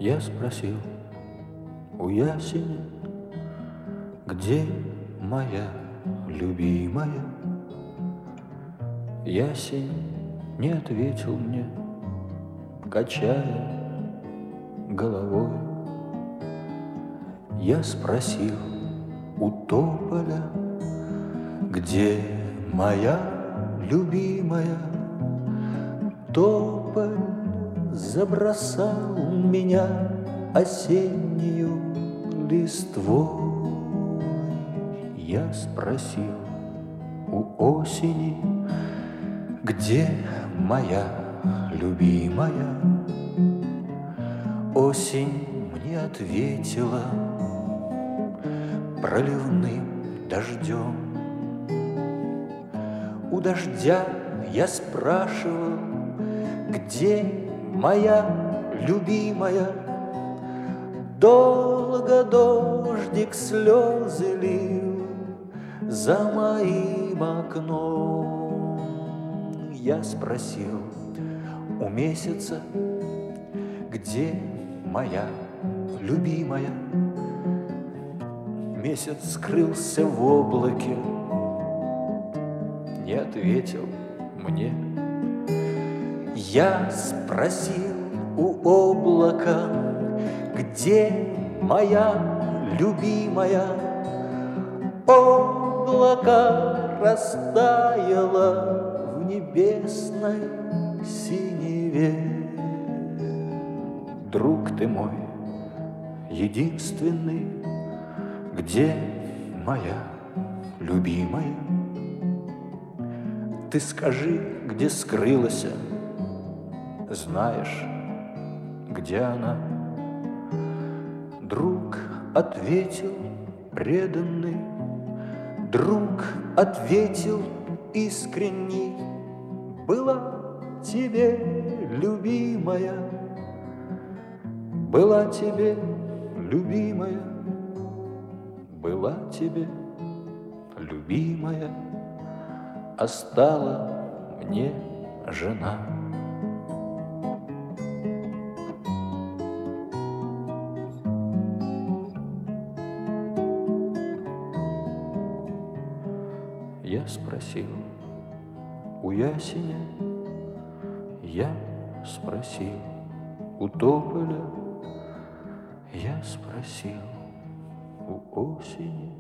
Я спросил у ясеня, где моя любимая? Ясень не ответил мне, качая головой. Я спросил у тополя, где моя любимая? Тополь забросал меня осеннюю листвой. Я спросил у осени, где моя любимая? Осень мне ответила проливным дождем. У дождя я спрашивал, где моя любимая? Долго дождик слезы лил за моим окном. Я спросил у месяца, где моя любимая? Месяц скрылся в облаке, не ответил мне. Я спросил у облака, где моя любимая? Облако растаяло в небесной синеве. Друг ты мой единственный, где моя любимая? Ты скажи, где скрылась, знаешь, где она? Друг ответил преданный, друг ответил искренний: была тебе любимая, была тебе любимая, была тебе любимая, а стала мне жена. Я спросил у ясеня, я спросил у тополя, я спросил у осени.